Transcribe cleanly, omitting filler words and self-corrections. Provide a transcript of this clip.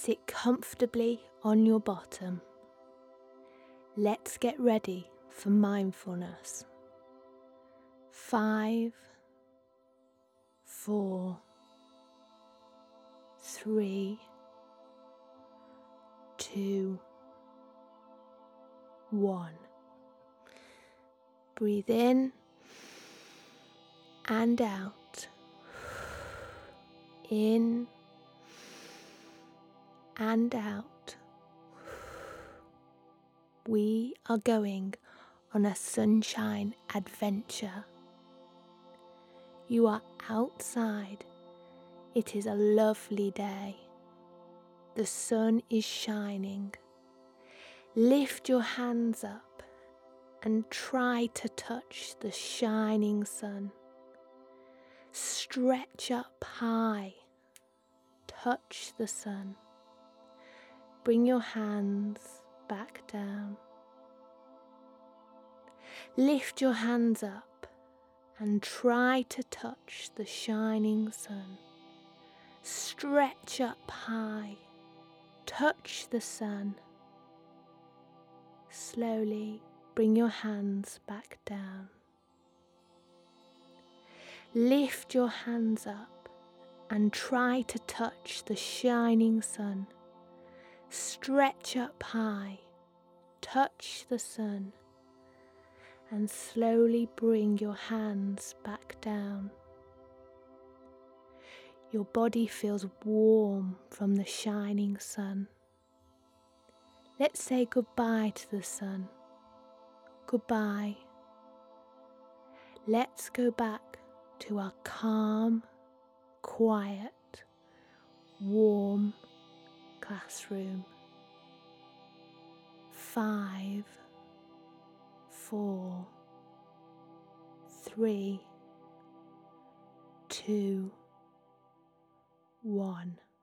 Sit comfortably on your bottom. Let's get ready for mindfulness. 5, 4, 3, 2, 1. Breathe in and out. In and out. We are going on a sunshine adventure. You are outside. It is a lovely day. The sun is shining. Lift your hands up and try to touch the shining sun. Stretch up high. Touch the sun. Bring your hands back down. Lift your hands up and try to touch the shining sun. Stretch up high. Touch the sun. Slowly bring your hands back down. Lift your hands up and try to touch the shining sun. Stretch up high. Touch the sun. And slowly bring your hands back down. Your body feels warm from the shining sun. Let's say goodbye to the sun. Goodbye. Let's go back to our calm, quiet, warm classroom. 5, 4, 3, 2, 1.